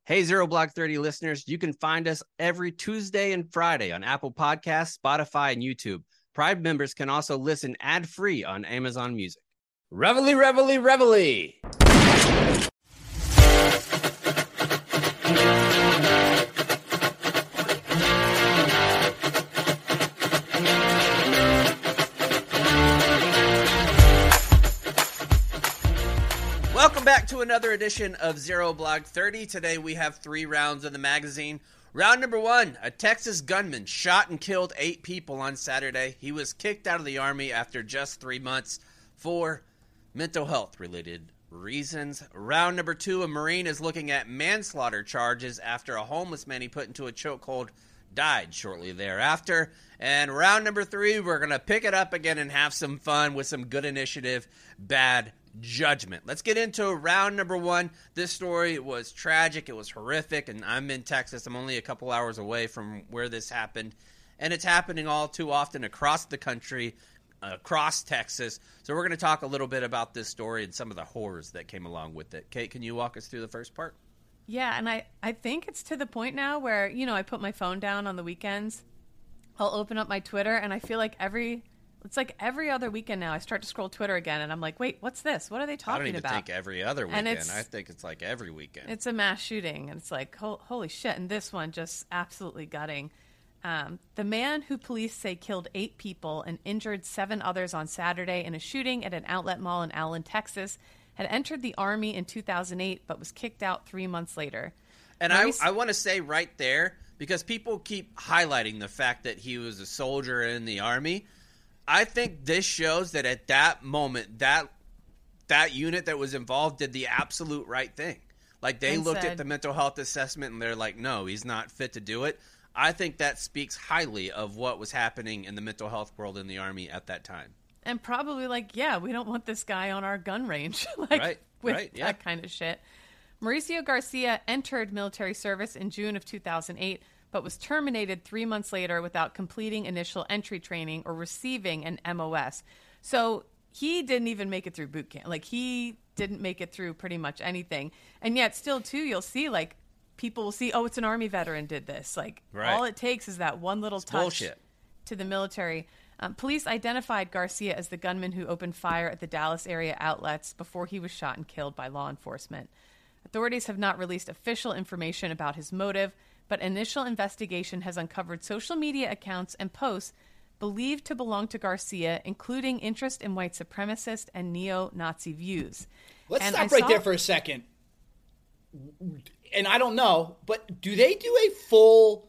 Hey, Zero Block 30 listeners, you can find us every Tuesday and Friday on Apple Podcasts, Spotify, and YouTube. Pride members can also listen ad-free on Amazon Music. Reveille, reveille, reveille. Welcome back to another edition of Zero Block 30. Today we have 3 rounds of the magazine. Round number 1, a Texas gunman shot and killed 8 people on Saturday. He was kicked out of the Army after just 3 months for mental health related reasons. Round number 2, a Marine is looking at manslaughter charges after a homeless man he put into a chokehold died shortly thereafter. And round number 3, we're going to pick it up again and have some fun with some good initiative, bad judgment. Let's get into round number 1. This story was tragic. It was horrific, and I'm in Texas. I'm only a couple hours away from where this happened, and it's happening all too often across the country, across Texas. So we're going to talk a little bit about this story and some of the horrors that came along with it. Kate, can you walk us through the first part? Yeah, and I think it's to the point now where, I put my phone down on the weekends. I'll open up my Twitter, and I feel like every other weekend now I start to scroll Twitter again, and I'm like, wait, what's this? What are they talking about? I don't even think every other weekend. And I think it's like every weekend. It's a mass shooting, and it's like, holy shit. And this one just absolutely gutting. The man who police say killed 8 people and injured 7 others on Saturday in a shooting at an outlet mall in Allen, Texas, had entered the Army in 2008 but was kicked out 3 months later. And I want to say right there, because people keep highlighting the fact that he was a soldier in the Army, I think this shows that at that moment, that unit that was involved did the absolute right thing. Like, they looked at the mental health assessment and they're like, no, he's not fit to do it. I think that speaks highly of what was happening in the mental health world in the Army at that time. And probably like, yeah, we don't want this guy on our gun range. That kind of shit. Mauricio Garcia entered military service in June of 2008, but was terminated 3 months later without completing initial entry training or receiving an MOS. So he didn't even make it through boot camp. Like, he didn't make it through pretty much anything. And yet still, too, you'll see, like, people will see, oh, it's an Army veteran did this. Like, all it takes is that one little touch to the military. Police identified Garcia as the gunman who opened fire at the Dallas area outlets before he was shot and killed by law enforcement. Authorities have not released official information about his motive, but initial investigation has uncovered social media accounts and posts believed to belong to Garcia, including interest in white supremacist and neo-Nazi views. Let's stop right there for a second. And I don't know, but do they do a full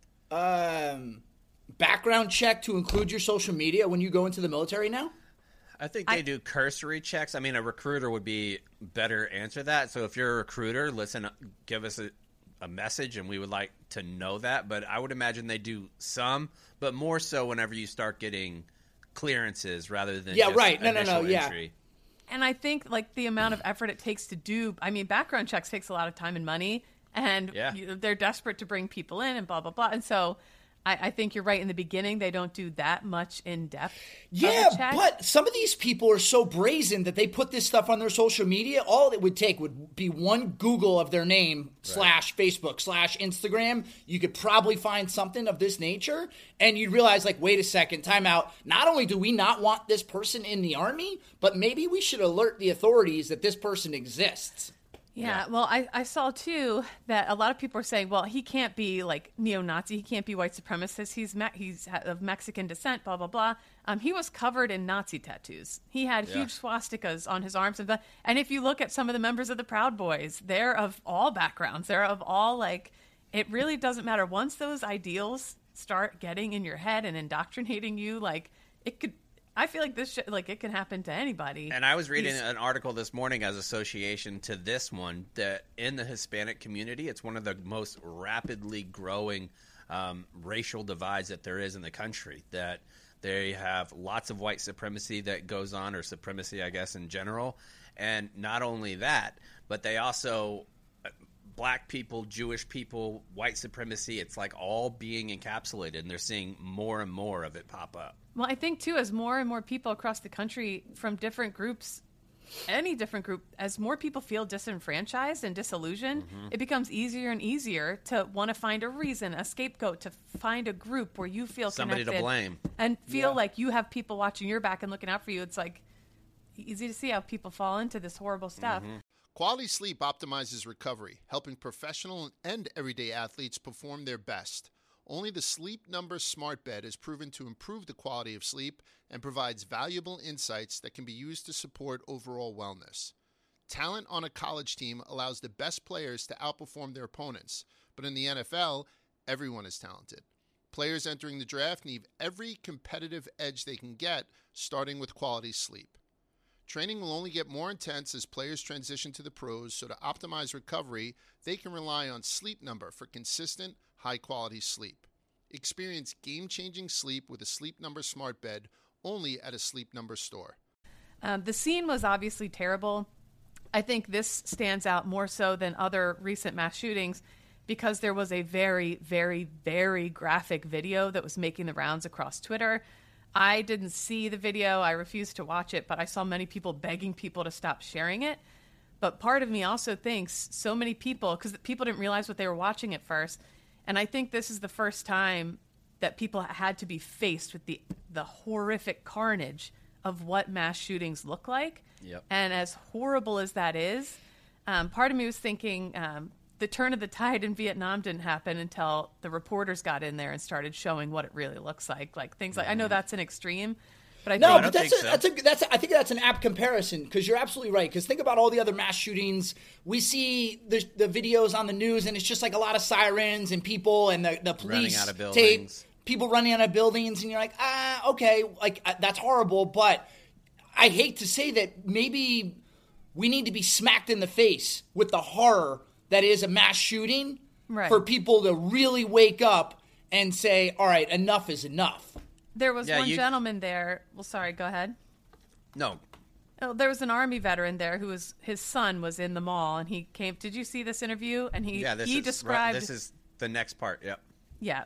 background check to include your social media when you go into the military now? I think they do cursory checks. I mean, a recruiter would be better answer that. So if you're a recruiter, listen, give us a message, and we would like to know that. But I would imagine they do some, but more so whenever you start getting clearances rather than initial entry. And I think, like, the amount of effort it takes to do, I mean, background checks takes a lot of time and money, and they're desperate to bring people in and blah, blah, blah. And so I think you're right. In the beginning, they don't do that much in depth. Yeah, but some of these people are so brazen that they put this stuff on their social media. All it would take would be one Google of their name / Facebook / Instagram. You could probably find something of this nature, and you'd realize, like, wait a second, time out. Not only do we not want this person in the Army, but maybe we should alert the authorities that this person exists. Yeah, well, I saw, too, that a lot of people are saying, well, he can't be, like, neo-Nazi. He can't be white supremacist. He's of Mexican descent, blah, blah, blah. He was covered in Nazi tattoos. He had huge swastikas on his arms. And if you look at some of the members of the Proud Boys, they're of all backgrounds. They're of all, like, it really doesn't matter. Once those ideals start getting in your head and indoctrinating you, like, it could... I feel like this shit, like, it can happen to anybody. And I was reading an article this morning as association to this one that in the Hispanic community, it's one of the most rapidly growing racial divides that there is in the country. That they have lots of white supremacy that goes on, or supremacy, I guess, in general. And not only that, but they also... Black people, Jewish people, white supremacy, it's like all being encapsulated, and they're seeing more and more of it pop up. Well, I think, too, as more and more people across the country from different groups any different group, as more people feel disenfranchised and disillusioned, it becomes easier and easier to want to find a reason, a scapegoat, to find a group where you feel somebody connected to blame and feel like you have people watching your back and looking out for you. It's like easy to see how people fall into this horrible stuff. Quality sleep optimizes recovery, helping professional and everyday athletes perform their best. Only the Sleep Number Smart Bed is proven to improve the quality of sleep and provides valuable insights that can be used to support overall wellness. Talent on a college team allows the best players to outperform their opponents, but in the NFL, everyone is talented. Players entering the draft need every competitive edge they can get, starting with quality sleep. Training will only get more intense as players transition to the pros, so to optimize recovery, they can rely on Sleep Number for consistent, high-quality sleep. Experience game-changing sleep with a Sleep Number Smart Bed only at a Sleep Number store. The scene was obviously terrible. I think this stands out more so than other recent mass shootings because there was a very, very, very graphic video that was making the rounds across Twitter. I didn't see the video. I refused to watch it, but I saw many people begging people to stop sharing it. But part of me also thinks so many people, because people didn't realize what they were watching at first, and I think this is the first time that people had to be faced with the horrific carnage of what mass shootings look like. Yep. And as horrible as that is, part of me was thinking the turn of the tide in Vietnam didn't happen until the reporters got in there and started showing what it really looks like. Like things like, I know that's an extreme, but I think I think that's an apt comparison because you're absolutely right. Because think about all the other mass shootings. We see the videos on the news, and it's just like a lot of sirens and people and the police running out of tape, people running out of buildings, and you're like, okay, like that's horrible. But I hate to say that maybe we need to be smacked in the face with the horror that is a mass shooting for people to really wake up and say, all right, enough is enough. There was one gentleman there. Well, sorry, go ahead. No. Oh, there was an Army veteran there who his son was in the mall, and he came. Did you see this interview? And he described. This is the next part. Yep. Yeah.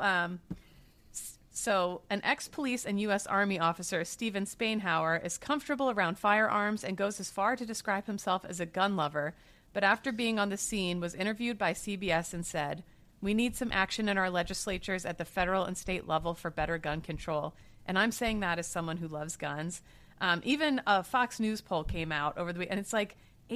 So an ex-police and U.S. Army officer, Stephen Spainhauer, is comfortable around firearms and goes as far to describe himself as a gun lover. But after being on the scene, was interviewed by CBS and said, "We need some action in our legislatures at the federal and state level for better gun control." And I'm saying that as someone who loves guns. Even a Fox News poll came out over the week, and it's like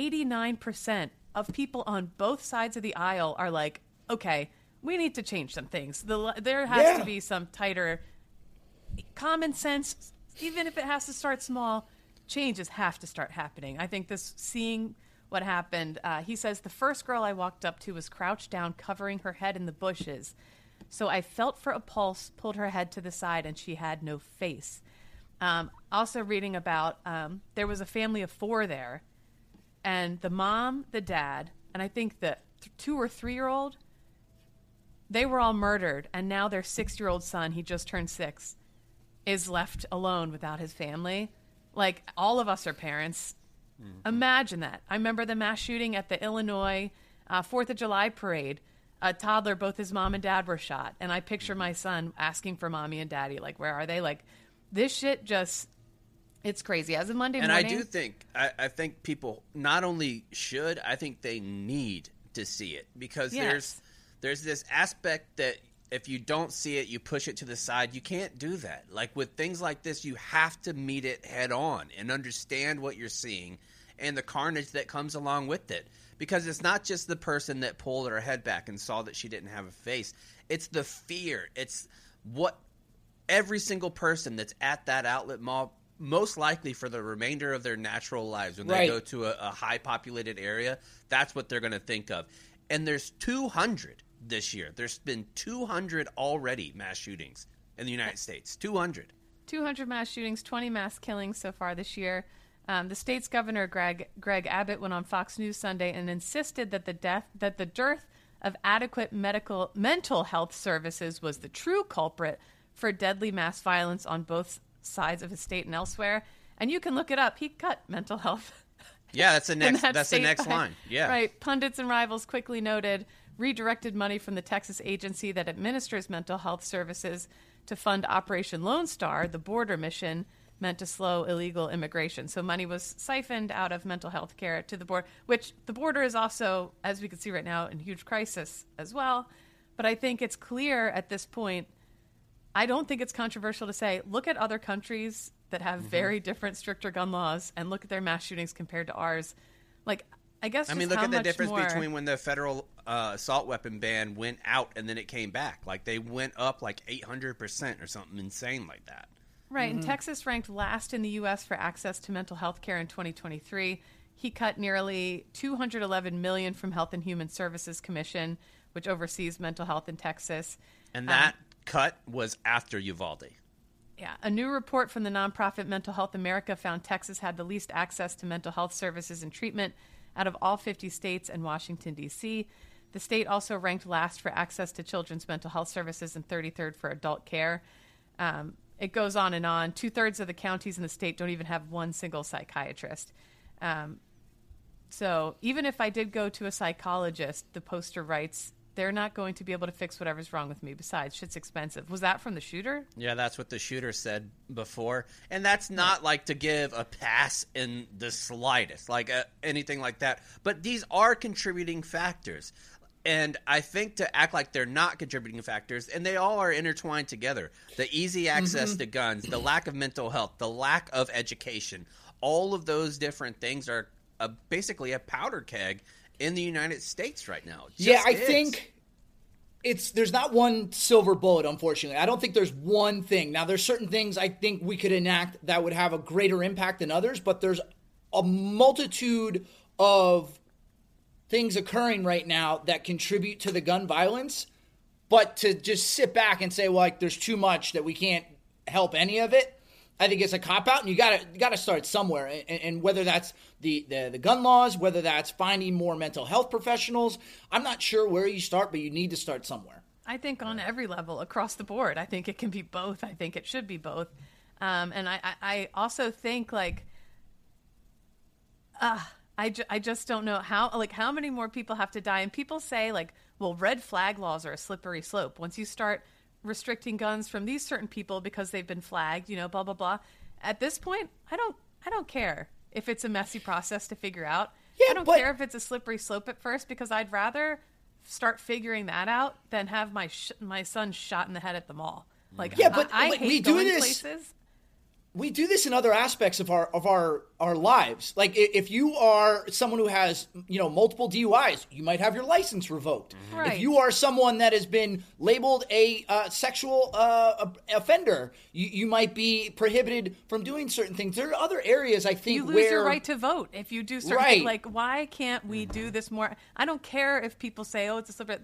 89% of people on both sides of the aisle are like, okay, we need to change some things. There has to be some tighter common sense, even if it has to start small. Changes have to start happening. I think seeing what happened, he says, "The first girl I walked up to was crouched down, covering her head in the bushes. So I felt for a pulse, pulled her head to the side, and she had no face." Also reading about, there was a family of 4 there, and the mom, the dad, and I think the 2 or 3-year-old, they were all murdered, and now their 6-year-old son, he just turned 6, is left alone without his family. Like, all of us are parents. Imagine that. I remember the mass shooting at the Illinois 4th of July parade. A toddler, both his mom and dad were shot. And I picture my son asking for mommy and daddy, like, where are they? Like, this shit just, it's crazy. As of Monday morning. And I do think, I think people not only should, I think they need to see it. Because there's this aspect that if you don't see it, you push it to the side. You can't do that. Like with things like this, you have to meet it head on and understand what you're seeing and the carnage that comes along with it. Because it's not just the person that pulled her head back and saw that she didn't have a face. It's the fear. It's what every single person that's at that outlet mall, most likely for the remainder of their natural lives, when they go to a high populated area, that's what they're going to think of. And there's 200 this year. There's been 200 already mass shootings in the United States. 200 mass shootings, 20 mass killings so far this year. The state's governor, Greg Abbott, went on Fox News Sunday and insisted that the dearth of adequate mental health services was the true culprit for deadly mass violence on both sides of his state and elsewhere. And you can look it up. He cut mental health. Yeah, that's the next line. Yeah. Right. Pundits and rivals quickly noted redirected money from the Texas agency that administers mental health services to fund Operation Lone Star, the border mission meant to slow illegal immigration. So money was siphoned out of mental health care to the border, which the border is also, as we can see right now, in huge crisis as well. But I think it's clear at this point, I don't think it's controversial to say, look at other countries that have very different, stricter gun laws and look at their mass shootings compared to ours. Like, I guess look at the difference between when the federal assault weapon ban went out and then it came back. Like, they went up like 800% or something insane like that. Right, and Texas ranked last in the U.S. for access to mental health care in 2023. He cut nearly $211 million from Health and Human Services Commission, which oversees mental health in Texas. And that cut was after Uvalde. Yeah, a new report from the nonprofit Mental Health America found Texas had the least access to mental health services and treatment out of all 50 states and Washington, D.C. The state also ranked last for access to children's mental health services and 33rd for adult care. It goes on and on. 2/3 of the counties in the state don't even have one single psychiatrist. So even if I did go to a psychologist, the poster writes, they're not going to be able to fix whatever's wrong with me. Besides, shit's expensive. Was that from the shooter? Yeah, that's what the shooter said before. And that's not like to give a pass in the slightest, like anything like that. But these are contributing factors. And I think to act like they're not contributing factors, and they all are intertwined together. The easy access to guns, the lack of mental health, the lack of education, all of those different things are basically a powder keg in the United States right now. I think there's not one silver bullet, unfortunately. I don't think there's one thing. Now, there's certain things I think we could enact that would have a greater impact than others, but there's a multitude of things occurring right now that contribute to the gun violence. But to just sit back and say, well, like, there's too much that we can't help any of it, I think it's a cop-out, and you gotta start somewhere. And whether that's the gun laws, whether that's finding more mental health professionals, I'm not sure where you start, but you need to start somewhere. I think on every level, across the board, I think it can be both. I think it should be both. And I also think, like, I just don't know how many more people have to die. And people say, like, well, red flag laws are a slippery slope. Once you start restricting guns from these certain people because they've been flagged, blah, blah, blah. At this point, I don't care if it's a messy process to figure out. Yeah, I don't care if it's a slippery slope at first, because I'd rather start figuring that out than have my son shot in the head at the mall. Like, yeah, but I hate going places. We do this in other aspects of our lives. Like, if you are someone who has, multiple DUIs, you might have your license revoked. Right. If you are someone that has been labeled a sexual offender, you might be prohibited from doing certain things. There are other areas, I think, you lose your right to vote if you do certain things. Like, why can't we do this more? I don't care if people say, oh, it's a slippery.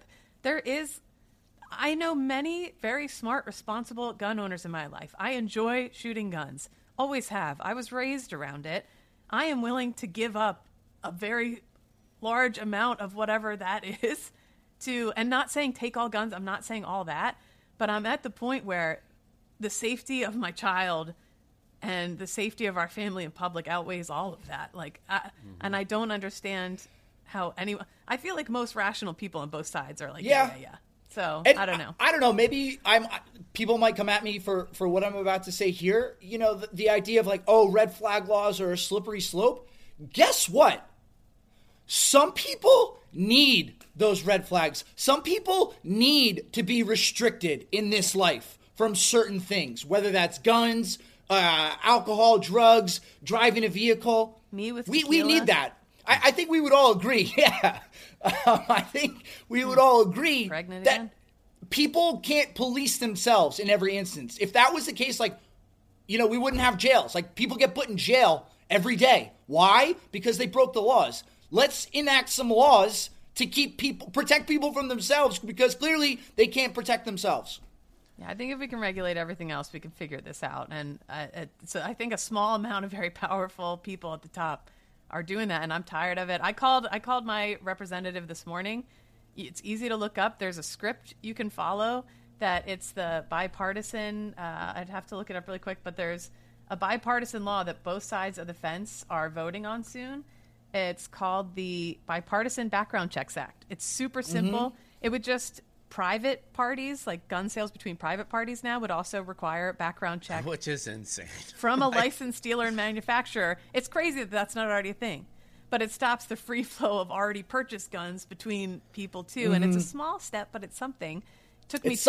I know many very smart, responsible gun owners in my life. I enjoy shooting guns. Always have. I was raised around it. I am willing to give up a very large amount of whatever that is and not saying take all guns. I'm not saying all that. But I'm at the point where the safety of my child and the safety of our family and public outweighs all of that. And I don't understand how anyone... I feel like most rational people on both sides are like, yeah. So, and I don't know. I don't know. Maybe people might come at me for what I'm about to say here. The idea of like, oh, red flag laws are a slippery slope. Guess what? Some people need those red flags. Some people need to be restricted in this life from certain things, whether that's guns, alcohol, drugs, driving a vehicle. Me with we need that. I think we would all agree. Yeah. I think we would all agree that people can't police themselves in every instance. If that was the case, we wouldn't have jails. Like, people get put in jail every day. Why? Because they broke the laws. Let's enact some laws to protect people from themselves, because clearly they can't protect themselves. Yeah, I think if we can regulate everything else, we can figure this out. And so I think a small amount of very powerful people at the top are doing that, and I'm tired of it. I called my representative this morning. It's easy to look up. There's a script you can follow that it's the bipartisan, I'd have to look it up really quick, but there's a bipartisan law that both sides of the fence are voting on soon. It's called the Bipartisan Background Checks Act. It's super simple. It would just private parties, like gun sales between private parties now, would also require background check. Which is insane. From a licensed dealer and manufacturer. It's crazy that that's not already a thing. But it stops the free flow of already purchased guns between people, too. Mm-hmm. And it's a small step, but it's something. It took me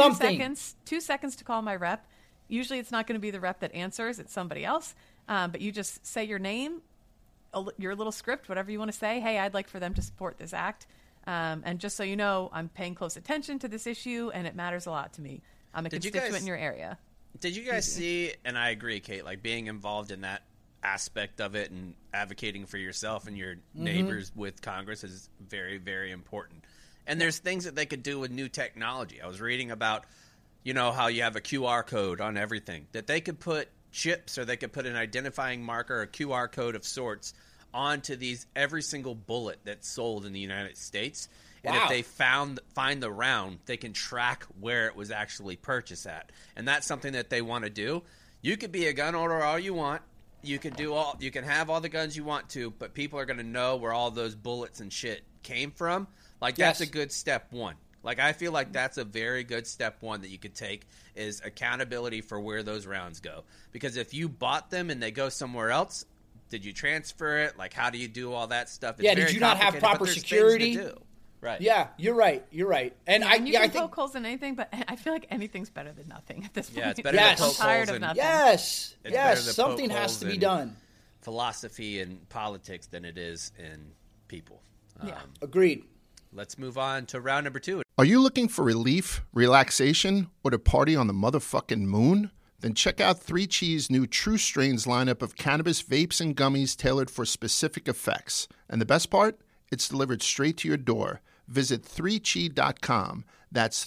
2 seconds to call my rep. Usually it's not going to be the rep that answers. It's somebody else. But you just say your name, your little script, whatever you want to say. Hey, I'd like for them to support this act. And just so you know, I'm paying close attention to this issue, and it matters a lot to me. I'm a constituent in your area. Did you guys see, and I agree, Kate, like being involved in that aspect of it and advocating for yourself and your neighbors with Congress is very, very important. And there's things that they could do with new technology. I was reading about, how you have a QR code on everything, that they could put chips or they could put an identifying marker, a QR code of sorts, onto every single bullet that's sold in the United States. And if they find the round, they can track where it was actually purchased at. And that's something that they want to do. You could be a gun owner all you want. You can have all the guns you want to, but people are going to know where all those bullets and shit came from. Like, that's a good step one. Like, I feel like that's a very good step one that you could take, is accountability for where those rounds go. Because if you bought them and they go somewhere else, did you transfer it? Like, how do you do all that stuff? It's did you not have proper security? Right. Yeah, you're right. And you can poke holes in anything, but I feel like anything's better than nothing at this point. Yeah, it's better than poke tired holes of nothing. Yes, something has to be done. Philosophy and politics than it is in people. Agreed. Let's move on to round number 2. Are you looking for relief, relaxation, or to party on the motherfucking moon? Then check out 3 Chees' new True Strains lineup of cannabis vapes and gummies tailored for specific effects. And the best part? It's delivered straight to your door. Visit 3chi.com. That's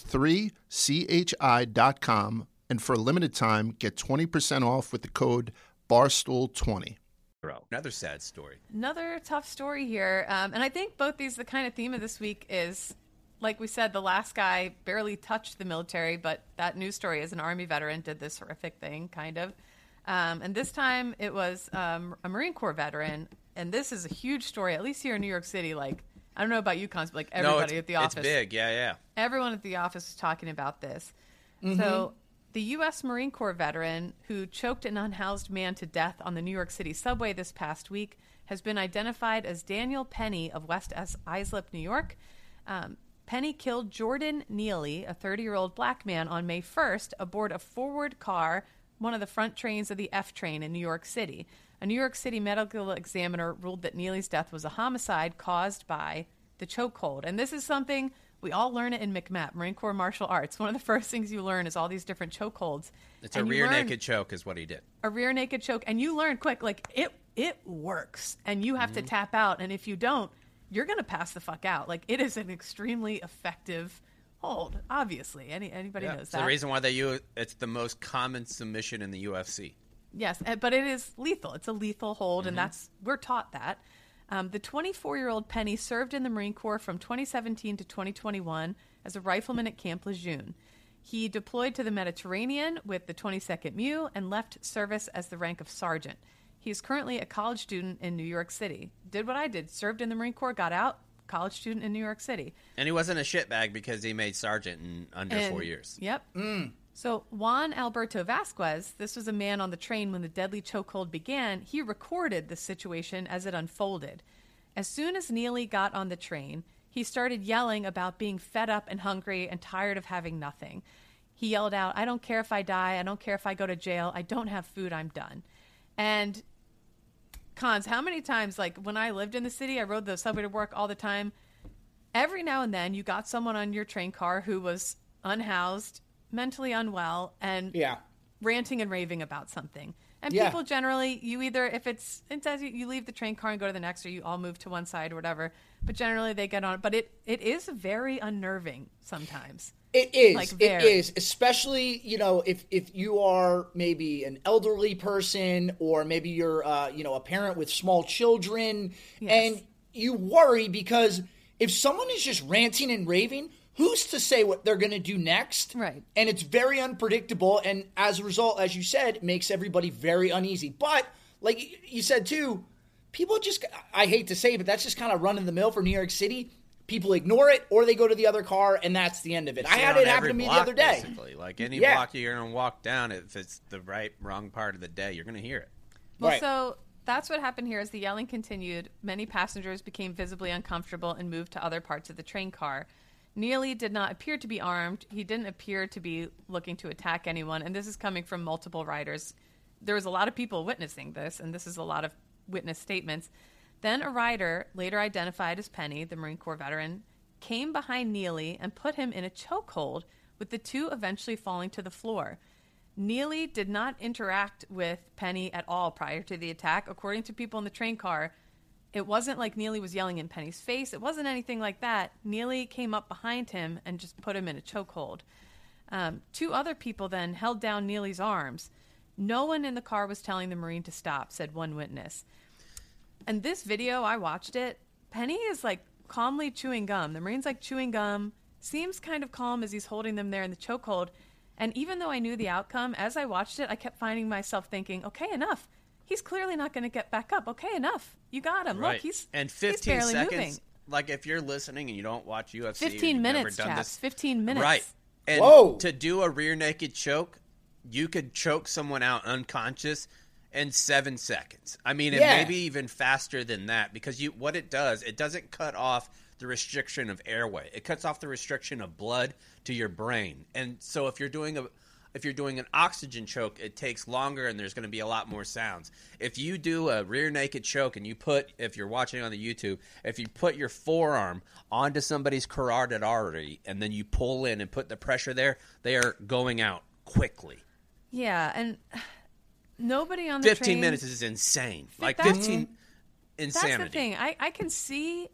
3chi.com. And for a limited time, get 20% off with the code BARSTOOL20. Another sad story. Another tough story here. And I think both these, the kind of theme of this week is, like we said, the last guy barely touched the military, but that news story is an Army veteran did this horrific thing, kind of. And this time it was a Marine Corps veteran. And this is a huge story, at least here in New York City. Like, I don't know about you, Cons, but like everybody at the office. It's big, yeah. Everyone at the office is talking about this. Mm-hmm. So the U.S. Marine Corps veteran who choked an unhoused man to death on the New York City subway this past week has been identified as Daniel Penny of West Islip, New York. Penny killed Jordan Neely, a 30-year-old black man, on May 1st aboard a forward car, one of the front trains of the F train in New York City. A New York City medical examiner ruled that Neely's death was a homicide caused by the chokehold. And this is something we all learn it in MCMAP, Marine Corps Martial Arts. One of the first things you learn is all these different chokeholds. It's a rear naked choke is what he did. A rear naked choke. And you learn quick, like, it works. And you have to tap out. And if you don't, you're going to pass the fuck out. Like, it is an extremely effective hold, obviously. Anybody knows that. It's the reason why it's the most common submission in the UFC. Yes, but it is lethal. It's a lethal hold, and we're taught that. The 24-year-old Penny served in the Marine Corps from 2017 to 2021 as a rifleman at Camp Lejeune. He deployed to the Mediterranean with the 22nd MEU and left service as the rank of sergeant. He is currently a college student in New York City. Did what I did, served in the Marine Corps, got out, college student in New York City. And he wasn't a shitbag because he made sergeant in under 4 years. Yep. So Juan Alberto Vasquez, this was a man on the train when the deadly chokehold began. He recorded the situation as it unfolded. As soon as Neely got on the train, he started yelling about being fed up and hungry and tired of having nothing. He yelled out, "I don't care if I die. I don't care if I go to jail. I don't have food. I'm done." And Cons, how many times, like when I lived in the city, I rode the subway to work all the time. Every now and then you got someone on your train car who was unhoused, mentally unwell, and ranting and raving about something. And people generally, you either, if it says you leave the train car and go to the next, or you all move to one side or whatever, but generally they get on. But it is very unnerving sometimes. It is. Like, it is, especially, if you are maybe an elderly person, or maybe you're, a parent with small children, and you worry because if someone is just ranting and raving, who's to say what they're going to do next? Right. And it's very unpredictable. And as a result, as you said, it makes everybody very uneasy. But like you said, too, people just, I hate to say it, but that's just kind of run of the mill for New York City. people ignore it, or they go to the other car, and that's the end of it. I had it happen to me the other day. Basically. Like any block you're going to walk down, if it's the wrong part of the day, you're going to hear it. Well, so that's what happened here. As the yelling continued, many passengers became visibly uncomfortable and moved to other parts of the train car. Neely did not appear to be armed. He didn't appear to be looking to attack anyone, and this is coming from multiple riders. There was a lot of people witnessing this, and this is a lot of witness statements. Then a rider, later identified as Penny, the Marine Corps veteran, came behind Neely and put him in a chokehold, with the two eventually falling to the floor. Neely did not interact with Penny at all prior to the attack. According to people in the train car, it wasn't like Neely was yelling in Penny's face. It wasn't anything like that. Neely came up behind him and just put him in a chokehold. Two other people then held down Neely's arms. No one in the car was telling the Marine to stop, said one witness. And this video, I watched it. Penny is like calmly chewing gum. The Marine's like chewing gum, seems kind of calm as he's holding them there in the chokehold. And even though I knew the outcome, as I watched it, I kept finding myself thinking, okay, enough. He's clearly not going to get back up. Okay, enough. You got him. Right. Look, and 15 he's seconds. Moving. Like if you're listening and you don't watch UFC, 15 minutes, chaps. 15 minutes. Right. And to do a rear naked choke, you could choke someone out unconscious in 7 seconds. I mean, it may be even faster than that, because what it does, it doesn't cut off the restriction of airway. It cuts off the restriction of blood to your brain. And so if you're doing an oxygen choke, it takes longer and there's going to be a lot more sounds. If you do a rear naked choke and if you're watching on the YouTube, if you put your forearm onto somebody's carotid artery and then you pull in and put the pressure there, they are going out quickly. Yeah, and nobody on the 15 minutes is insane. Like 15 insanity. That's the thing. I can see,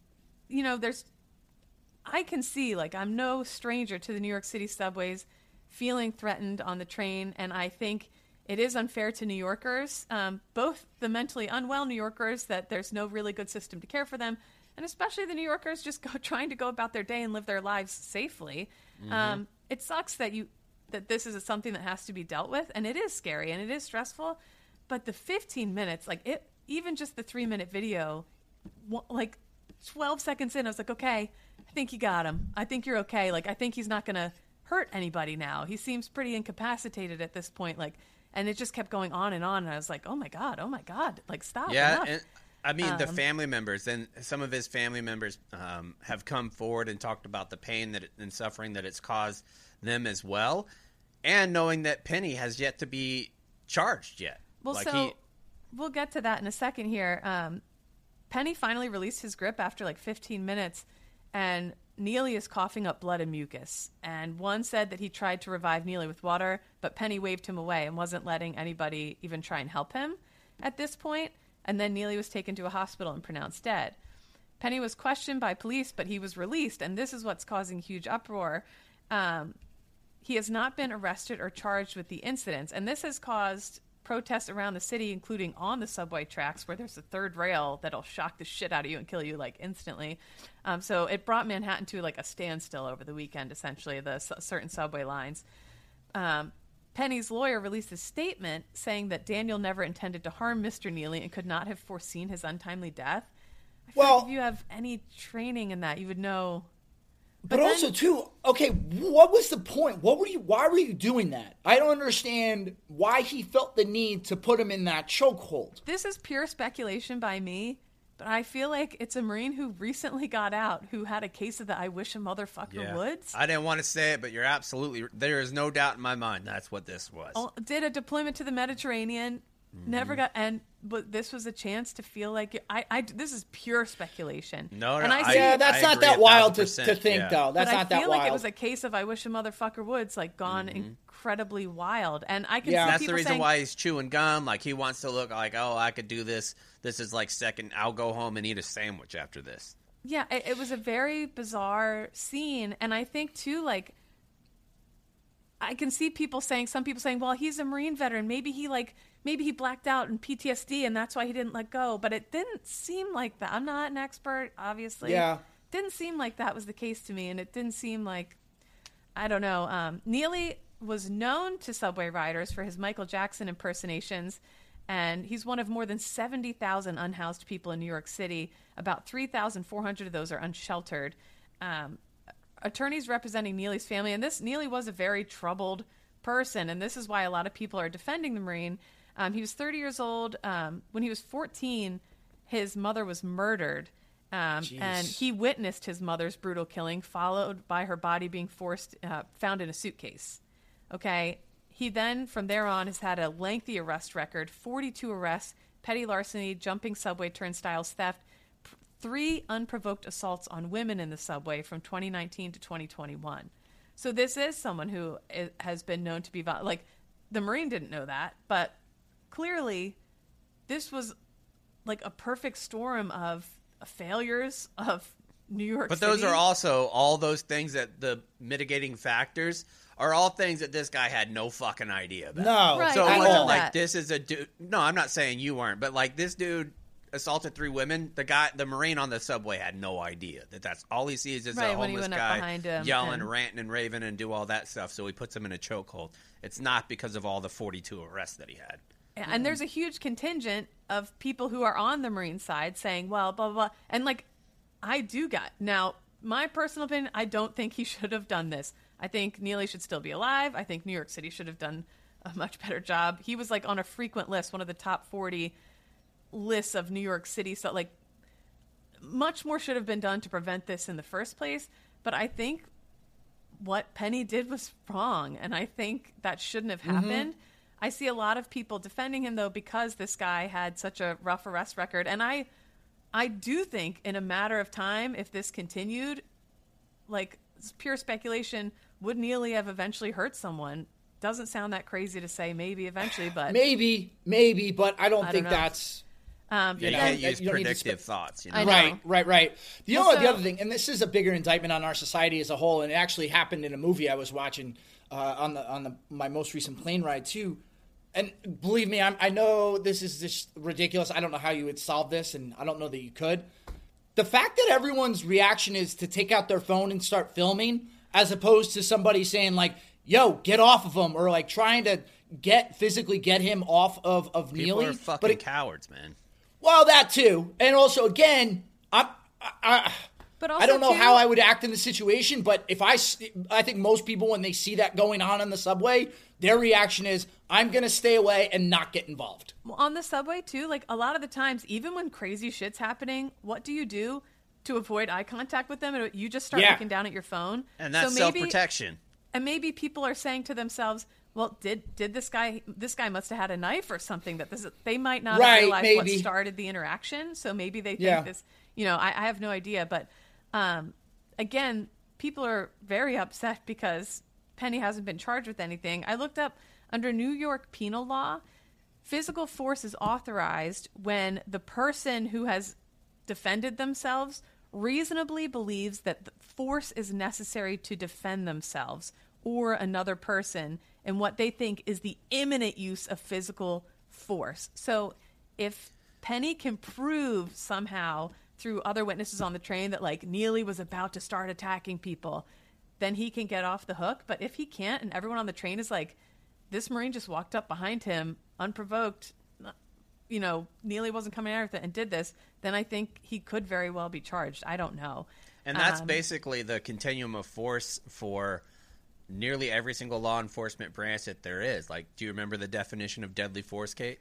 I can see, like, I'm no stranger to the New York City subways feeling threatened on the train, and I think it is unfair to New Yorkers, both the mentally unwell New Yorkers, that there's no really good system to care for them, and especially the New Yorkers just trying to go about their day and live their lives safely. Mm-hmm. It sucks that this is something that has to be dealt with, and it is scary and it is stressful, but the 15 minutes, even just the 3-minute video, like 12 seconds in, I was like, okay, I think you got him. I think you're okay. Like, I think he's not going to hurt anybody now. He seems pretty incapacitated at this point. And it just kept going on, and I was like, oh my God, like, stop. Yeah. Enough. And I mean, the family members and some of his family members have come forward and talked about the pain and suffering that it's caused them as well, and knowing that Penny has yet to be charged yet. Well, we'll get to that in a second here. Penny finally released his grip after 15 minutes, and Neely is coughing up blood and mucus. And one said that he tried to revive Neely with water, but Penny waved him away and wasn't letting anybody even try and help him at this point. And then Neely was taken to a hospital and pronounced dead. Penny was questioned by police, but he was released, and this is what's causing huge uproar. He has not been arrested or charged with the incidents, and this has caused protests around the city, including on the subway tracks where there's a third rail that'll shock the shit out of you and kill you instantly. So it brought Manhattan to a standstill over the weekend, essentially, the certain subway lines. Penny's lawyer released a statement saying that Daniel never intended to harm Mr. Neely and could not have foreseen his untimely death. I feel like if you have any training in that, you would know. But also, too, okay, what was the point? Why were you doing that? I don't understand why he felt the need to put him in that chokehold. This is pure speculation by me, but I feel like it's a Marine who recently got out who had a case of the I wish a motherfucker would. I didn't want to say it, but there is no doubt in my mind that's what this was. Did a deployment to the Mediterranean, never got, but this was a chance to feel like this is pure speculation. No, that's not that wild to think, though. That's not that wild. I feel like it was a case of I wish a motherfucker would, gone incredibly wild. And I can see that's people the reason saying, why he's chewing gum. He wants to look like, oh, I could do this. This is second. I'll go home and eat a sandwich after this. Yeah, it was a very bizarre scene, and I think too, I can see some people saying, well, he's a Marine veteran. Maybe he blacked out in PTSD and that's why he didn't let go. But it didn't seem like that. I'm not an expert, obviously. Yeah. Didn't seem like that was the case to me. And it didn't seem like, I don't know. Neely was known to subway riders for his Michael Jackson impersonations. And he's one of more than 70,000 unhoused people in New York City. About 3,400 of those are unsheltered. Attorneys representing Neely's family, and Neely was a very troubled person, and this is why a lot of people are defending the Marine. He was 30 years old. When he was 14, his mother was murdered, and he witnessed his mother's brutal killing, followed by her body being found in a suitcase. Okay. He then, from there on, has had a lengthy arrest record, 42 arrests, petty larceny, jumping subway turnstiles, theft, 3 unprovoked assaults on women in the subway from 2019 to 2021. So this is someone who has been known to be like, the Marine didn't know that, but clearly this was like a perfect storm of failures of New York City. But those are also all those things that the mitigating factors are all things that this guy had no fucking idea about. No. Right, so it I wasn't know like that. this is a dude. No, I'm not saying you weren't, but like this dude assaulted 3 women. The Marine on the subway had no idea that's all he sees is Right, a when he homeless went up guy behind him yelling, and- ranting, and raving, and do all that stuff. So he puts him in a chokehold. It's not because of all the 42 arrests that he had. And there's a huge contingent of people who are on the Marine side saying, well, blah, blah, blah. And like, now, my personal opinion, I don't think he should have done this. I think Neely should still be alive. I think New York City should have done a much better job. He was like on a frequent list, one of the top 40 lists of New York City. So like much more should have been done to prevent this in the first place. But I think what Penny did was wrong. And I think that shouldn't have happened. I see a lot of people defending him though, because this guy had such a rough arrest record. And I do think in a matter of time, if this continued, like it's pure speculation, would Neely have eventually hurt someone? Doesn't sound that crazy to say maybe eventually, but maybe, but I don't think know. that's. You can't use you don't need to predictive thoughts. You know? I know. Right. The Well, other thing, and this is a bigger indictment on our society as a whole, and it actually happened in a movie I was watching on my most recent plane ride too. And believe me, I know this is just ridiculous. I don't know how you would solve this, and I don't know that you could. The fact that everyone's reaction is to take out their phone and start filming, as opposed to somebody saying like, "Yo, get off of him," or like trying to physically get him off of People Neely. are fucking cowards, man. Well, that too, and also again, But also I don't know too, how I would act in the situation, but if I think most people, when they see that going on the subway, their reaction is, I'm going to stay away and not get involved. Well, on the subway too, like a lot of the times, even when crazy shit's happening, what do you do to avoid eye contact with them? And you just start looking down at your phone. And that's So maybe- self-protection. And maybe people are saying to themselves, well, did this guy must have had a knife or something they might not have realized what started the interaction. So maybe they think this, I have no idea. But again, people are very upset because Penny hasn't been charged with anything. I looked up under New York penal law, physical force is authorized when the person who has defended themselves reasonably believes that the force is necessary to defend themselves or another person in what they think is the imminent use of physical force. So if Penny can prove somehow through other witnesses on the train that like Neely was about to start attacking people, then he can get off the hook. But if he can't, and everyone on the train is like, this Marine just walked up behind him unprovoked, Neely wasn't coming out with it and did this, then I think he could very well be charged. I don't know. And that's basically the continuum of force for nearly every single law enforcement branch that there is. Like, do you remember the definition of deadly force, Kate?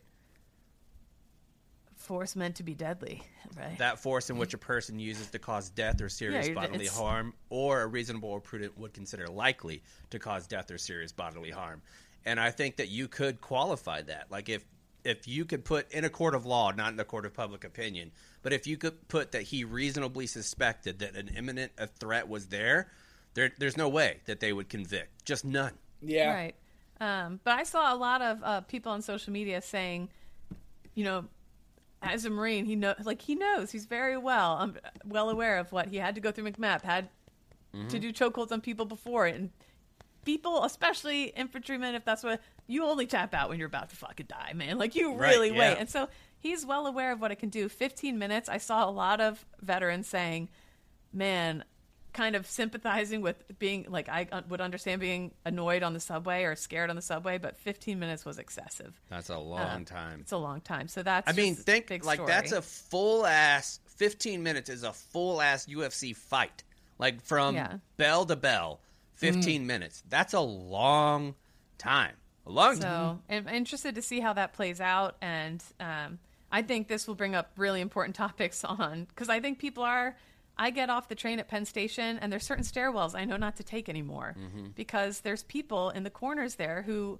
Force meant to be deadly, right? That force in which a person uses to cause death or serious bodily harm, or a reasonable or prudent would consider likely to cause death or serious bodily harm. And I think that you could qualify that. Like if you could put in a court of law, not in the court of public opinion, but if you could put that he reasonably suspected that an imminent threat was there's no way that they would convict. Just none. Yeah. Right. But I saw a lot of people on social media saying, as a Marine, he knows he's very well aware of what he had to go through McMap, had to do chokeholds on people before, and people, especially infantrymen, if that's what you only tap out when you're about to fucking die, man. Like you really wait, and so he's well aware of what it can do. 15 minutes. I saw a lot of veterans saying, "Man, kind of sympathizing with being like, I would understand being annoyed on the subway or scared on the subway, but 15 minutes was excessive. That's a long time. It's a long time. So that's, think big like story. that's a full ass 15 minutes is a full ass UFC fight. Like from bell to bell, 15 minutes. That's a long time. A long time. So I'm interested to see how that plays out. And I think this will bring up really important topics because I think I get off the train at Penn Station and there's certain stairwells I know not to take anymore because there's people in the corners there who,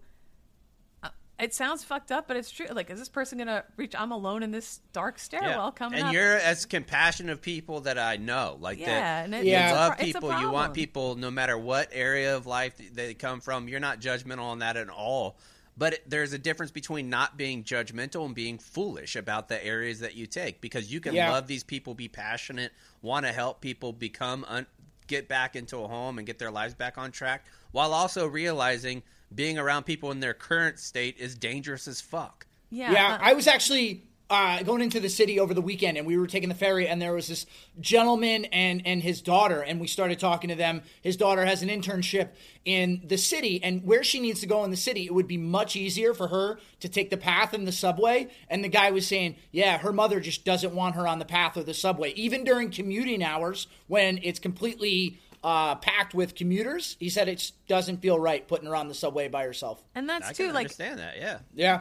it sounds fucked up, but it's true. Like, is this person going to reach? I'm alone in this dark stairwell coming up. And you're as compassionate of people that I know. Like, you love people. You want people, no matter what area of life they come from, you're not judgmental on that at all. But there's a difference between not being judgmental and being foolish about the areas that you take, because you can love these people, be passionate, want to help people get back into a home and get their lives back on track, while also realizing being around people in their current state is dangerous as fuck. Yeah, I was actually going into the city over the weekend, and we were taking the ferry, and there was this gentleman and his daughter, and we started talking to them. His daughter has an internship in the city, and where she needs to go in the city, it would be much easier for her to take the path in the subway. And the guy was saying, her mother just doesn't want her on the path of the subway. Even during commuting hours, when it's completely packed with commuters, he said it doesn't feel right putting her on the subway by herself. And that's I too, can like, understand that, yeah.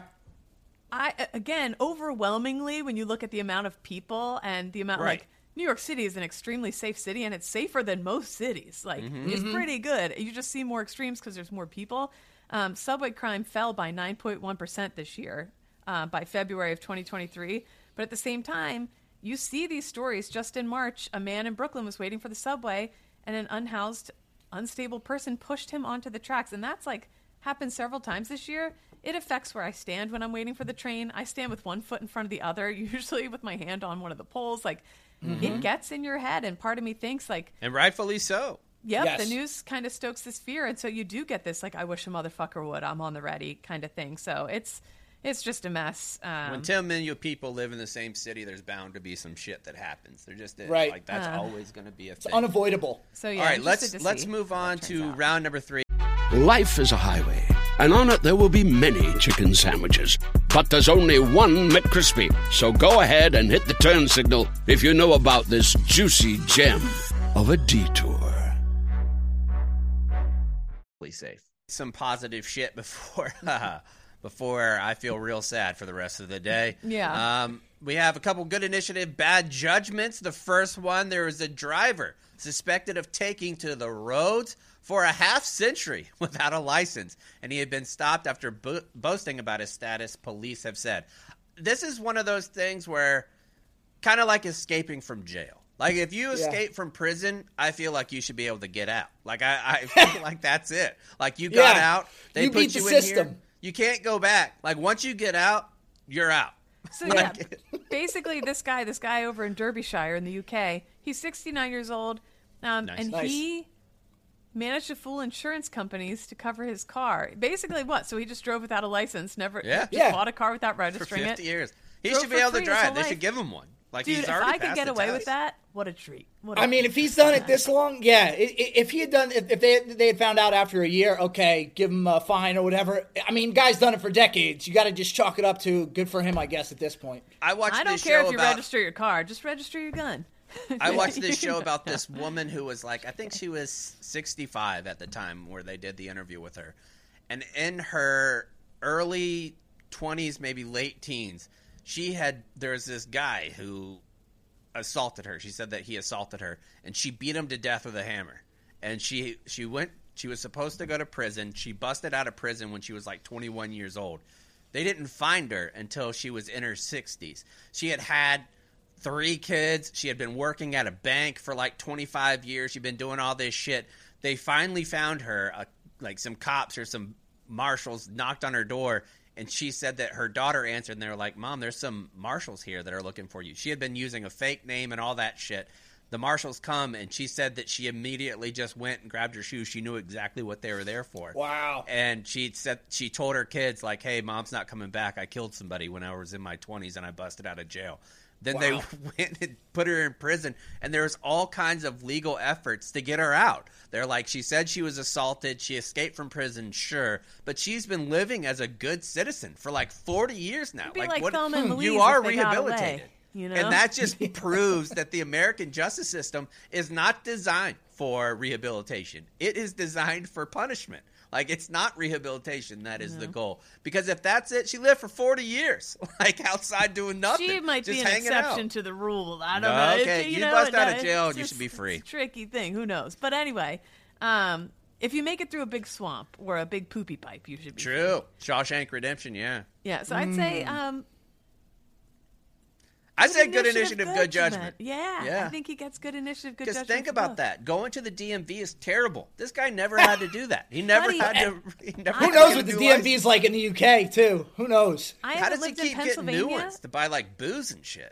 Again, overwhelmingly, when you look at the amount of people and the amount, like, New York City is an extremely safe city, and it's safer than most cities. Like, it's pretty good. You just see more extremes because there's more people. Subway crime fell by 9.1% this year by February of 2023. But at the same time, you see these stories. Just in March, a man in Brooklyn was waiting for the subway, and an unhoused, unstable person pushed him onto the tracks. And that's, like, happened several times this year. It affects where I stand when I'm waiting for the train. I stand with one foot in front of the other, usually with my hand on one of the poles. Like, it gets in your head, and part of me thinks, like... And rightfully so. Yep, yes. The news kind of stokes this fear, and so you do get this, like, I wish a motherfucker would, I'm on the ready kind of thing. So it's just a mess. When 10 million people live in the same city, there's bound to be some shit that happens. There just is. Right. Like, that's always going to be a thing. It's unavoidable. So, yeah, all right, let's move on to round number 3. Life is a highway, and on it there will be many chicken sandwiches. But there's only one McCrispy. So go ahead and hit the turn signal if you know about this juicy gem of a detour. Safe. Some positive shit before I feel real sad for the rest of the day. Yeah. We have a couple good initiative, bad judgments. The first one, there was a driver suspected of taking to the roads for a half century without a license, and he had been stopped after boasting about his status, police have said. This is one of those things where, kind of like escaping from jail. Like, if you escape from prison, I feel like you should be able to get out. Like, I feel like that's it. Like, you got out, they put beat you the in system. here. You can't go back. Like, once you get out, you're out. So, yeah, basically, this guy over in Derbyshire in the UK, he's 69 years old, and he managed to fool insurance companies to cover his car. Basically, what? So he just drove without a license, bought a car without registering it. For 50 years. He should be able to drive. They should give him one. Like, dude, he's already if I could get away with that, what a treat. I mean, if he's done it this long, if he had done, if they had found out after a year, okay, give him a fine or whatever. I mean, guy's done it for decades. You got to just chalk it up to good for him, I guess, at this point. I don't care if you register your car, just register your gun. I watched this show about this woman who was like, I think she was 65 at the time where they did the interview with her. And in her early 20s, maybe late teens, there was this guy who assaulted her. She said that he assaulted her, and she beat him to death with a hammer. And she was supposed to go to prison. She busted out of prison when she was like 21 years old. They didn't find her until she was in her 60s. She had 3 kids. She had been working at a bank for like 25 years. She'd been doing all this shit. They finally found her. Like some cops or some marshals knocked on her door, and she said that her daughter answered, and they were like, Mom, there's some marshals here that are looking for you. She had been using a fake name and all that shit. The marshals come, and she said that she immediately just went and grabbed her shoes. She knew exactly what they were there for. Wow. And she told her kids, like, hey, Mom's not coming back. I killed somebody when I was in my 20s, and I busted out of jail. Then they went and put her in prison, and there was all kinds of legal efforts to get her out. They're like, she said she was assaulted, she escaped from prison, sure, but she's been living as a good citizen for like 40 years now. Like what, you are rehabilitated. You know? And that just proves that the American justice system is not designed for rehabilitation. It is designed for punishment. Like, it's not rehabilitation that is the goal. Because if that's it, she lived for 40 years, like, outside doing nothing. She might just be an exception out. to the rule. I don't know. Okay, you bust out of jail and you should be free. It's a tricky thing. Who knows? But anyway, if you make it through a big swamp or a big poopy pipe, you should be free. Shawshank Redemption, yeah. Yeah, so I'd say... I say good initiative, good judgment. Yeah, I think he gets good initiative, good judgment. Because think about that. Going to the DMV is terrible. This guy never had to do that. He never had to. Who knows what the DMV is like in the UK, too? Who knows? How does he keep getting new ones to buy, like, booze and shit?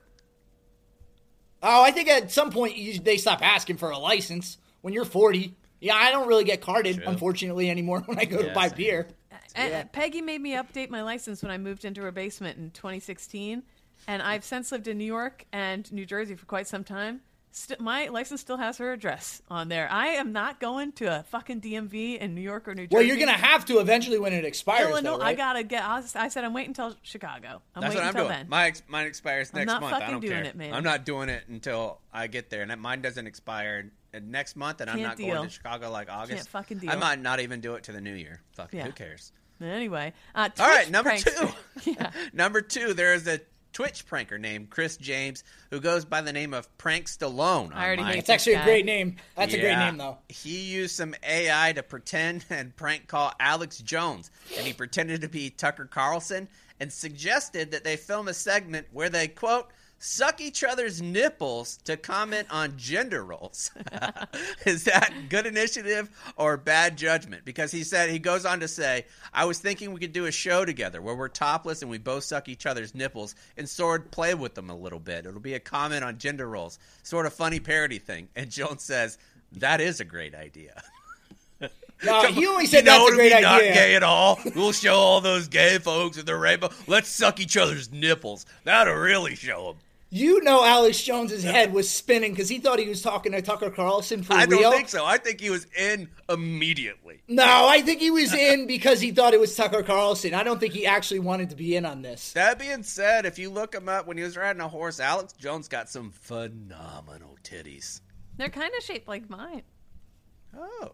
Oh, I think at some point they stop asking for a license when you're 40. Yeah, I don't really get carded, unfortunately, anymore when I go to buy beer. Peggy made me update my license when I moved into her basement in 2016. And I've since lived in New York and New Jersey for quite some time. My license still has her address on there. I am not going to a fucking DMV in New York or New Jersey. Well, you're going to have to eventually when it expires, Illinois, though, right? I got to get... I said I'm waiting until Chicago. That's what I'm doing. Then. Mine expires next month. I don't care. It, man. I'm not doing it until I get there. And mine doesn't expire next month, and I'm not going to Chicago like August. Can't fucking deal. I might not even do it to the new year. Fuck, who cares? Anyway. All right, number 2. Number 2, there is a Twitch pranker named Chris James who goes by the name of Prank Stallone. It's actually a great name. That's a great name, though. He used some AI to pretend and prank call Alex Jones, and he pretended to be Tucker Carlson and suggested that they film a segment where they, quote, suck each other's nipples to comment on gender roles. Is that good initiative or bad judgment? Because he goes on to say, I was thinking we could do a show together where we're topless and we both suck each other's nipples and sort of play with them a little bit. It'll be a comment on gender roles, sort of funny parody thing. And Jones says, that is a great idea. No, he only said that's a great idea. Not gay at all. We'll show all those gay folks with the rainbow. Let's suck each other's nipples. That'll really show them. You know Alex Jones's head was spinning because he thought he was talking to Tucker Carlson for real. I don't think so. I think he was in immediately. No, I think he was in because he thought it was Tucker Carlson. I don't think he actually wanted to be in on this. That being said, if you look him up when he was riding a horse, Alex Jones got some phenomenal titties. They're kind of shaped like mine. Oh.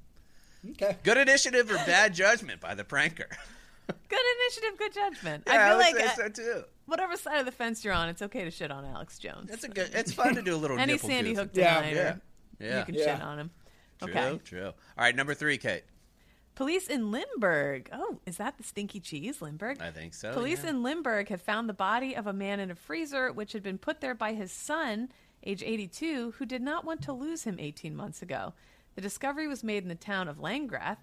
Okay. Good initiative or bad judgment by the pranker? Good initiative, good judgment. Yeah, I feel like say so too. Whatever side of the fence you're on, it's okay to shit on Alex Jones. It's fun to do a little any nipple Sandy goof. Hook denier. Yeah. You can shit on him. Okay. True. All right, number 3, Kate. Police in Limburg. Oh, is that the stinky cheese, Limburg? I think so. Police in Limburg have found the body of a man in a freezer, which had been put there by his son, age 82, who did not want to lose him 18 months ago. The discovery was made in the town of Landgrath.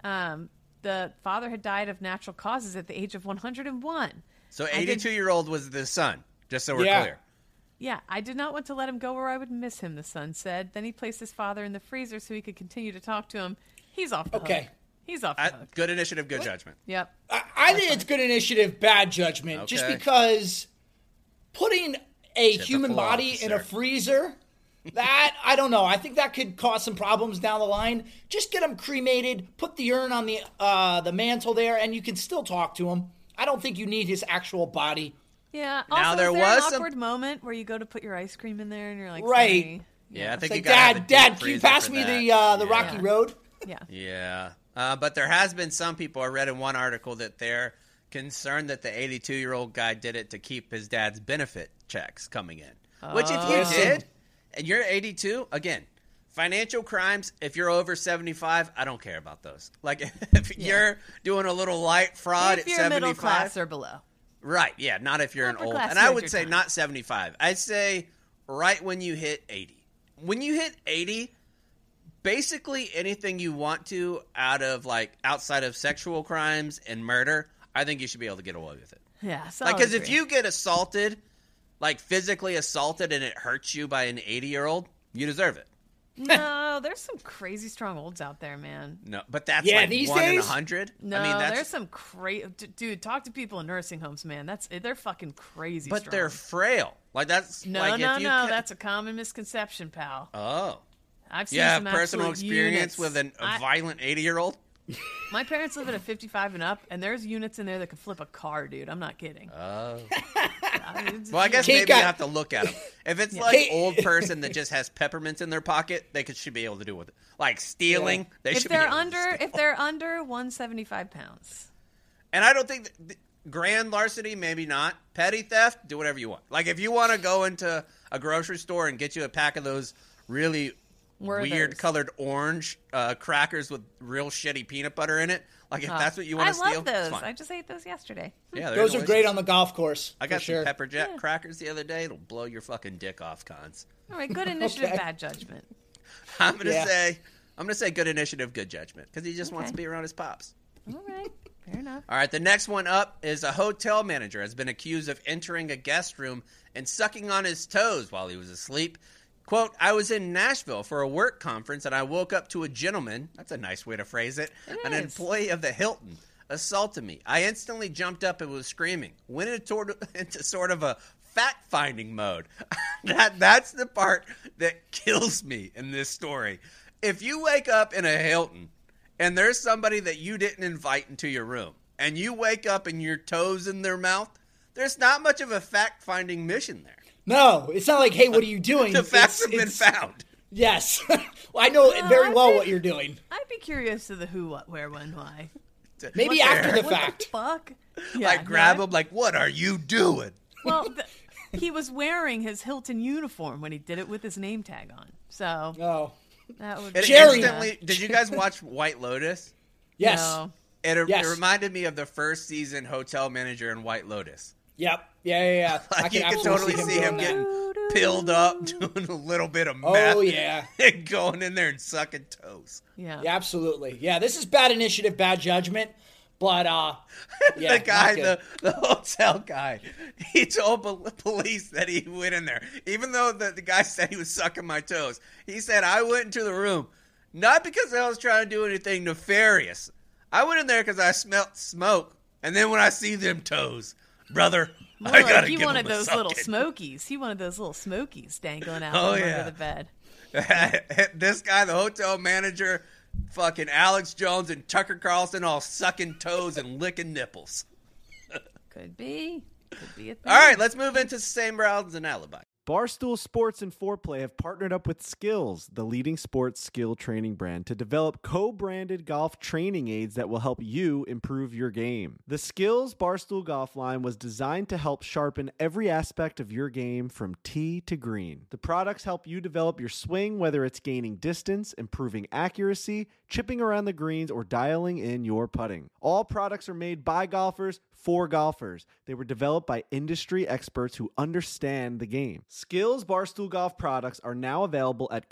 The father had died of natural causes at the age of 101. So 82-year-old was the son, just so we're clear. Yeah, I did not want to let him go where I would miss him, the son said. Then he placed his father in the freezer so he could continue to talk to him. He's off the hook. He's off the hook. Good initiative, good judgment. Yep. I think it's good initiative, bad judgment. Just because putting a human body in a freezer... That, I don't know. I think that could cause some problems down the line. Just get him cremated, put the urn on the mantle there, and you can still talk to him. I don't think you need his actual body. Yeah. Also, now, there was an awkward moment where you go to put your ice cream in there, and you're like, right. Sorry. Yeah, I think it's you like, Dad, can you pass me the Rocky Road? Yeah. Yeah. But there has been some people, I read in one article that they're concerned that the 82-year-old guy did it to keep his dad's benefit checks coming in. Which if you did... And you're 82, again, financial crimes, if you're over 75, I don't care about those. Like, if you're doing a little light fraud at 75. If you're middle class or below. Right, yeah, not if you're an old. And I would say not 75. I'd say right when you hit 80. When you hit 80, basically anything you want to outside of sexual crimes and murder, I think you should be able to get away with it. Yeah, so because if you get assaulted... like physically assaulted and it hurts you by an 80-year-old, you deserve it. No, there's some crazy strong olds out there, man. No, but that's like these 1 days? in 100. No, I mean, there's some crazy dude. Talk to people in nursing homes, man. They're fucking crazy. But strong. they're frail. Like that's no. That's a common misconception, pal. Oh, I've seen some personal absolute experience units. with a violent 80-year-old. My parents live at a 55 and up, and there's units in there that can flip a car, dude. I'm not kidding. Oh. Well, I guess maybe you have to look at them. If it's old person that just has peppermints in their pocket, they should be able to do with it. Like stealing, they should be able to steal. If they're under 175 pounds. And I don't think grand larceny, maybe not. Petty theft, do whatever you want. Like if you want to go into a grocery store and get you a pack of those really weird colored orange crackers with real shitty peanut butter in it. Like if that's what you want to steal, I love those. fine. I just ate those yesterday. Yeah, those are great on the golf course. I got some pepper jack crackers the other day. It'll blow your fucking dick off, Cons. All right, good initiative, bad judgment. I'm gonna say good initiative, good judgment because he just wants to be around his pops. All right, fair enough. All right, the next one up is a hotel manager has been accused of entering a guest room and sucking on his toes while he was asleep. Quote, I was in Nashville for a work conference and I woke up to a gentleman, that's a nice way to phrase it, an employee of the Hilton, assaulted me. I instantly jumped up and was screaming. Went into sort of a fact-finding mode. That's the part that kills me in this story. If you wake up in a Hilton and there's somebody that you didn't invite into your room and you wake up and your toes in their mouth, there's not much of a fact-finding mission there. No, it's not like, hey, what are you doing? The facts have been found. Yes. Well, I know very well what you're doing. I'd be curious to the who, what, where, when, why. Maybe after the fact. What the fuck? Like grab him, like, what are you doing? Well, he was wearing his Hilton uniform when he did it with his name tag on. So that would be Did you guys watch White Lotus? Yes. No. It reminded me of the first season hotel manager in White Lotus. Yep. Yeah. Like you can totally see him getting pilled up, doing a little bit of meth. Oh, yeah. And going in there and sucking toes. Yeah, absolutely. Yeah, this is bad initiative, bad judgment. But, the guy, the hotel guy, he told police that he went in there. Even though the guy said he was sucking my toes, he said, I went into the room, not because I was trying to do anything nefarious. I went in there because I smelled smoke. And then when I see them toes, brother, I gotta give him a He wanted those sucking. little smokies. He wanted those little smokies dangling out from under the bed. This guy, the hotel manager, fucking Alex Jones and Tucker Carlson all sucking toes and licking nipples. Could be a thing. All right, let's move into Same Rounds and Alibi. Barstool Sports and Foreplay have partnered up with Skills, the leading sports skill training brand, to develop co-branded golf training aids that will help you improve your game. The Skills Barstool Golf line was designed to help sharpen every aspect of your game from tee to green. The products help you develop your swing, whether it's gaining distance, improving accuracy, chipping around the greens, or dialing in your putting. All products are made by golfers for golfers. They were developed by industry experts who understand the game. Skills Barstool Golf products are now available at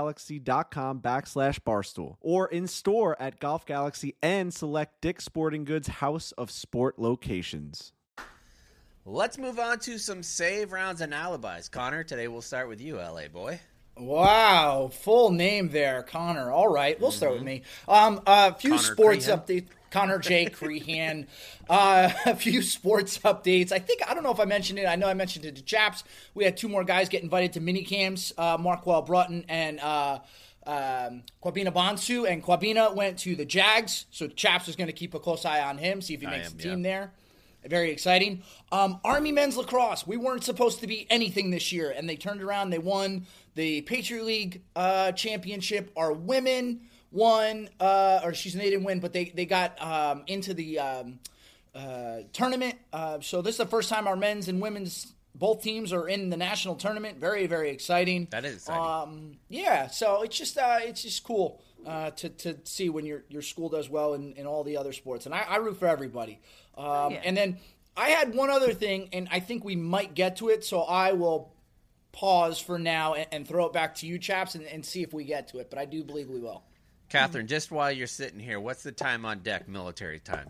golfgalaxy.com/barstool or in store at Golf Galaxy and select Dick's Sporting Goods House of Sport locations. Let's move on to some Save Rounds and Alibis. Connor, today we'll start with you, LA boy. Wow, full name there, Connor. All right, we'll start with me. A few Connor sports Crehan. updates. Connor J. Crehan. A few sports updates. I don't know if I mentioned it. I know I mentioned it to Chaps. We had two more guys get invited to mini camps. Markwell Broughton and Kwabena Bonsu. And Kwabena went to the Jags. So Chaps is going to keep a close eye on him, see if he makes the team there. Very exciting. Army men's lacrosse. We weren't supposed to be anything this year, and they turned around. They won the Patriot League championship. Our women won, they didn't win, but they got into the tournament. So this is the first time our men's and women's both teams are in the national tournament. Very, very exciting. That is exciting. So it's just cool to see when your school does well in all the other sports, and I root for everybody. And then I had one other thing, and I think we might get to it, so I will pause for now and throw it back to you, Chaps, and see if we get to it, but I do believe we will. Catherine, just while you're sitting here, what's the time on deck, military time?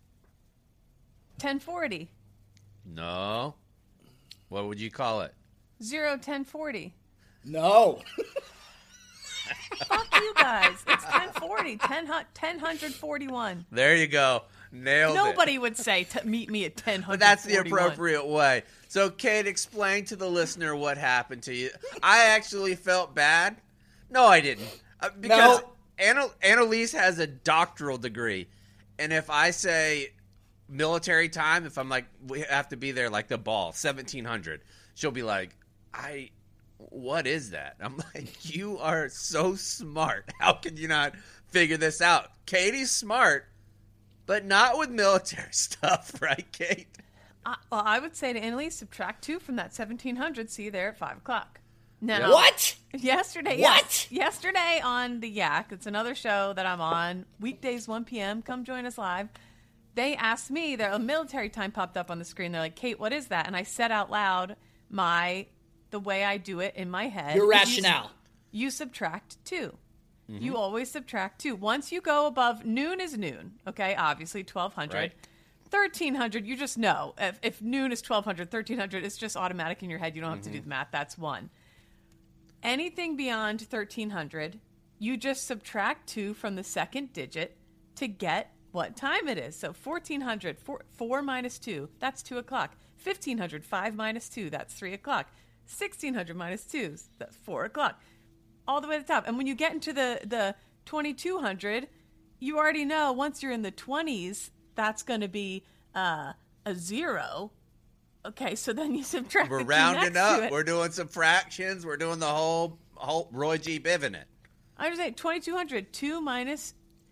10:40. No. What would you call it? 10:40. No. Fuck you guys. It's 1040, 1041. There you go. Nailed it. Nobody would say meet me at 1041. But that's the appropriate way. So, Kate, explain to the listener what happened to you. I actually felt bad. No, I didn't. Because Annalise has a doctoral degree. And if I say military time, if I'm like, we have to be there like the ball, 1700, she'll be like, what is that? I'm like, you are so smart. How can you not figure this out? Katie's smart, but not with military stuff, right, Kate? Well, I would say to Annalise, subtract 2 from that 1700. See you there at 5 o'clock. Now, what? Yesterday, what? Yes, yesterday on the Yak, it's another show that I'm on, weekdays 1 p.m. Come join us live. They asked me, a military time popped up on the screen. They're like, Kate, what is that? And I said out loud the way I do it in my head. Your rationale. You subtract 2. Mm-hmm. You always subtract 2. Once you go above, noon is noon, okay? Obviously, 1200. Right. 1300, you just know. If noon is 1200, 1300, it's just automatic in your head. You don't have to do the math. That's 1. Anything beyond 1300, you just subtract 2 from the second digit to get what time it is. So 1400, 4 minus 2, that's 2 o'clock. 1500, 5 minus 2, that's 3 o'clock. 1600 minus 2, that's 4 o'clock. All the way to the top. And when you get into the 2200, you already know once you're in the 20s, that's going to be a 0. Okay, so then you subtract. We're the 2 rounding next up. to it. We're doing some fractions. We're doing the whole Roy G. Biven it. I was saying 2200, 2 minus.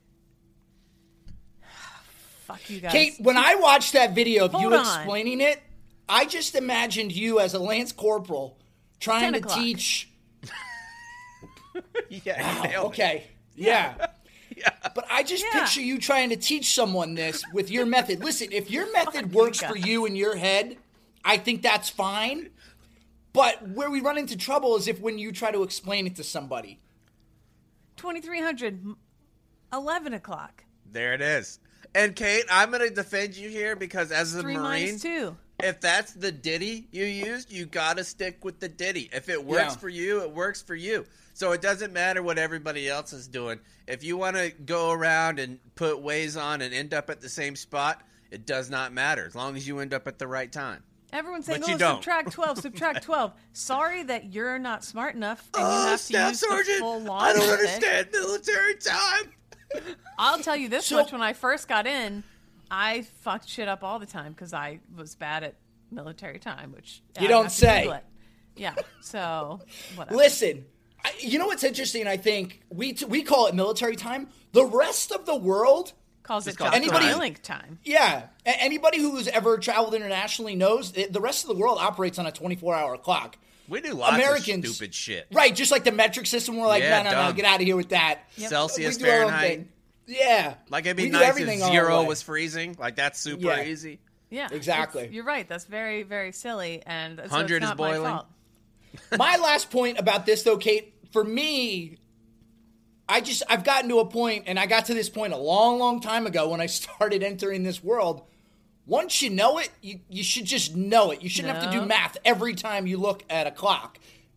Fuck you guys. Kate, when I watched that video of Hold you on. explaining it, I just imagined you as a Lance Corporal trying to 10 o'clock. teach. Yeah. Wow, okay. Yeah. But I just Yeah. picture you trying to teach someone this with your method. Listen, if your method works for you in your head, I think that's fine. But where we run into trouble is if when you try to explain it to somebody. 2300, 11 o'clock. There it is. And Kate, I'm going to defend you here because as a 3 Marine, minus 2. if that's the ditty you used, you got to stick with the ditty. If it works for you, it works for you. So it doesn't matter what everybody else is doing. If you want to go around and put ways on and end up at the same spot, it does not matter as long as you end up at the right time. Everyone's saying, But you don't. subtract 12, subtract 12. Sorry that you're not smart enough and you have to Staff use Sergeant, the full launch I don't method. understand military time. I'll tell you this much. When I first got in, I fucked shit up all the time because I was bad at military time, which You I don't have to say. Google it. Yeah, so whatever. Listen, you know what's interesting? I think we call it military time. The rest of the world calls it called Dr. time. Link time. Yeah. Anybody who's ever traveled internationally knows the rest of the world operates on a 24-hour clock. We do lots Americans, of stupid shit. Right, just like the metric system. We're like, Yeah, no, dumb. get out of here with that. Celsius, We do our own Fahrenheit. thing. Yeah. Like it'd be We do nice everything if our 0 way. was freezing. Like that's super Yeah. easy. Yeah, Exactly. You're right. That's very, very silly, and so 100 it's is not boiling. my fault. My last point about this, though, Kate, for me, I've gotten to a point, and I got to this point a long, long time ago when I started entering this world. Once you know it, you should just know it. You shouldn't have to do No. math every time you look at a clock.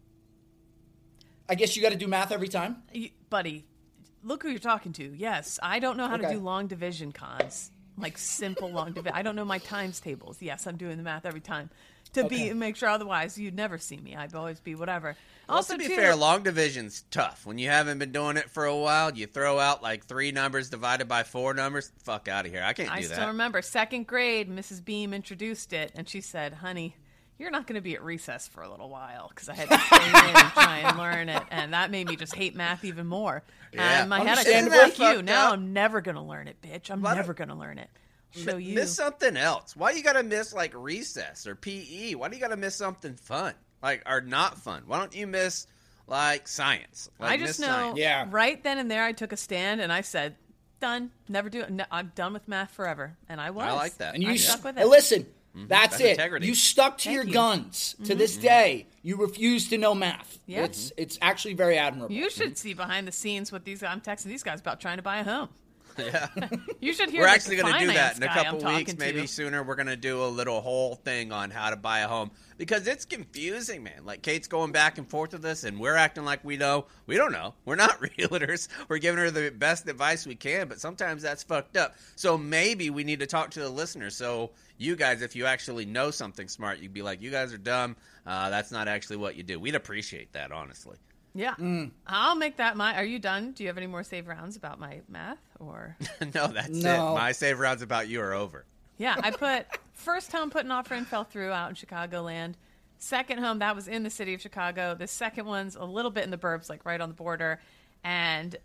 I guess you got to do math every time? Buddy, look who you're talking to. Yes, I don't know how to Okay. do long division cons, like simple long division. I don't know my times tables. Yes, I'm doing the math every time to make sure. Otherwise, you'd never see me. I'd always be whatever. Well, Also, to be too, fair, long division's tough. When you haven't been doing it for a while, you throw out like 3 numbers divided by 4 numbers. Fuck out of here. I can't I do still that. remember second grade. Mrs. Beam introduced it, and she said, "Honey, you're not going to be at recess for a little while," because I had to stay in and try and learn it, and that made me just hate math even more. Yeah. And in my head, I said, Understandable. "Fuck you! Fucked Now up. I'm never going to learn it, bitch. I'm Why never don't- going to learn it. Show you." Miss something else. Why you gotta miss like recess or PE? Why do you gotta miss something fun? Like, or not fun? Why don't you miss like science? Like, I just miss know, science. Yeah. right then and there, I took a stand and I said, "Done. Never do it. No, I'm done with math forever." And I was. I like that. And you I stuck with Hey, it. listen, that's That's it. integrity. You stuck to Thank your you. guns. To this day, you refuse to know math. Yeah. It's actually very admirable. You should see behind the scenes what I'm texting these guys about trying to buy a home. Yeah. You should hear. We're actually going to do that finance in a guy couple I'm weeks, talking maybe to. sooner. We're going to do a little whole thing on how to buy a home because it's confusing, man. Like Kate's going back and forth with us, and we're acting like we know. We don't know. We're not realtors. We're giving her the best advice we can, but sometimes that's fucked up. So maybe we need to talk to the listeners. So you guys, if you actually know something smart, you'd be like, you guys are dumb. That's not actually what you do. We'd appreciate that, honestly. Yeah. I'll make that my... Are you done? Do you have any more save rounds about my math? Or No, that's it. My save rounds about you are over. Yeah, I put... First home put an offer in, fell through out in Chicagoland. Second home, that was in the city of Chicago. The second one's a little bit in the burbs, like right on the border. And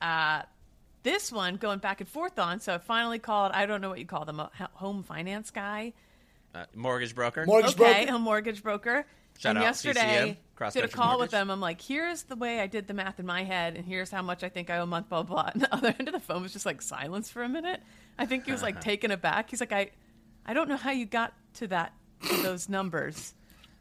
this one, going back and forth on, so I finally called... I don't know what you call them, a home finance guy. Mortgage broker? A mortgage broker. Shout out yesterday, CCM, did a call with them. I'm like, here's the way I did the math in my head, and here's how much I think I owe a month, blah, blah. And the other end of the phone was just like silence for a minute. I think he was like taken aback. He's like, I don't know how you got to those numbers.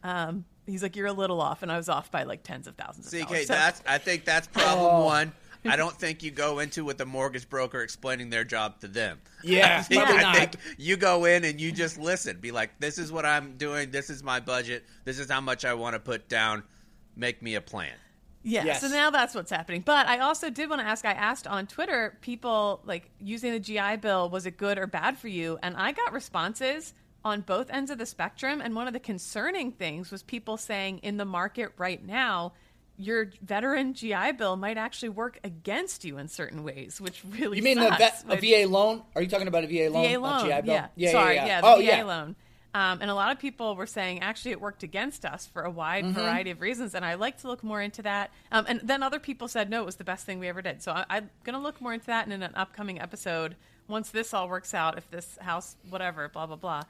He's like, you're a little off, and I was off by like tens of thousands of dollars. I think that's problem one. I don't think you go into with a mortgage broker explaining their job to them. Yeah, I think you go in and you just listen. Be like, this is what I'm doing. This is my budget. This is how much I want to put down. Make me a plan. Yeah, yes. So now that's what's happening. But I also did want to ask, I asked on Twitter, people like using the GI Bill, was it good or bad for you? And I got responses on both ends of the spectrum. And one of the concerning things was people saying in the market right now, your veteran GI Bill might actually work against you in certain ways, which really You mean sucks. a VA loan? Are you talking about a VA loan? VA loan, GI Bill? Yeah. The VA loan. And a lot of people were saying, actually, it worked against us for a wide variety of reasons, and I'd like to look more into that. And then other people said, no, it was the best thing we ever did. So I'm going to look more into that in an upcoming episode once this all works out, if this house, whatever, blah, blah, blah,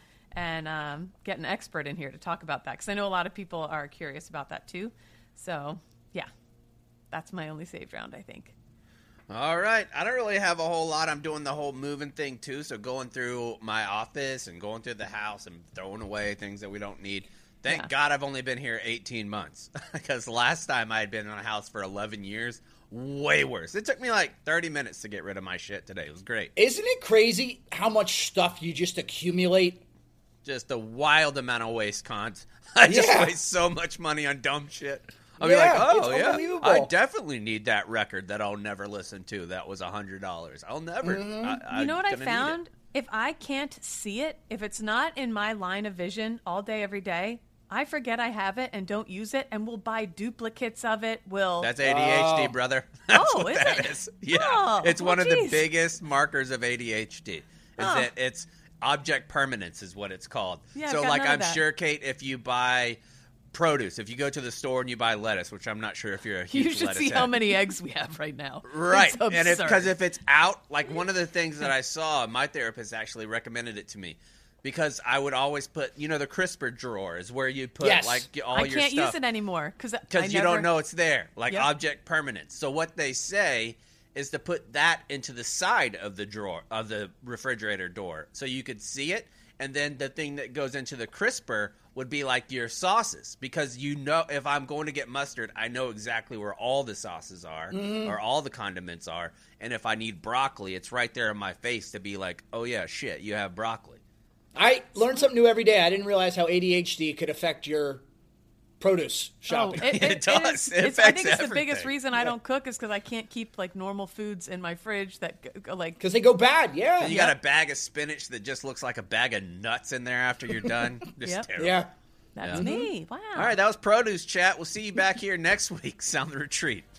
and get an expert in here to talk about that, because I know a lot of people are curious about that, too. So... yeah, that's my only save round, I think. All right. I don't really have a whole lot. I'm doing the whole moving thing, too. So going through my office and going through the house and throwing away things that we don't need. Thank God I've only been here 18 months. Because last time I had been in a house for 11 years, way worse. It took me like 30 minutes to get rid of my shit today. It was great. Isn't it crazy how much stuff you just accumulate? Just a wild amount of waste, Cons. I just waste so much money on dumb shit. I'll be like, oh, I definitely need that record that I'll never listen to. That was $100. I'll never. You know what I found? If I can't see it, if it's not in my line of vision all day, every day, I forget I have it and don't use it, and will buy duplicates of it. That's ADHD, brother. That's what is that it? is. Yeah, it's one of the biggest markers of ADHD. Is that it's object permanence is what it's called. Yeah, so, like, I'm sure, Kate, if you buy produce, if you go to the store and you buy lettuce, which I'm not sure if you're a huge lettuce you should see how many eggs we have right now. Right. And because if it's out, like one of the things that I saw, my therapist actually recommended it to me, because I would always put, the crisper drawer is where you put like all your stuff. I can't use it anymore because you don't know it's there, like object permanence. So what they say is to put that into the side of the drawer, of the refrigerator door, so you could see it. And then the thing that goes into the crisper would be like your sauces, because if I'm going to get mustard, I know exactly where all the sauces are or all the condiments are. And if I need broccoli, it's right there in my face to be like, oh yeah, shit, you have broccoli. I learn something new every day. I didn't realize how ADHD could affect your produce shopping. It does. I think it's the biggest reason I don't cook is because I can't keep like normal foods in my fridge because they go bad. Yeah, and you got a bag of spinach that just looks like a bag of nuts in there after you're done. Just terrible. Yeah, that's me. Wow. All right, that was produce chat. We'll see you back here next week. Sound the Retreat.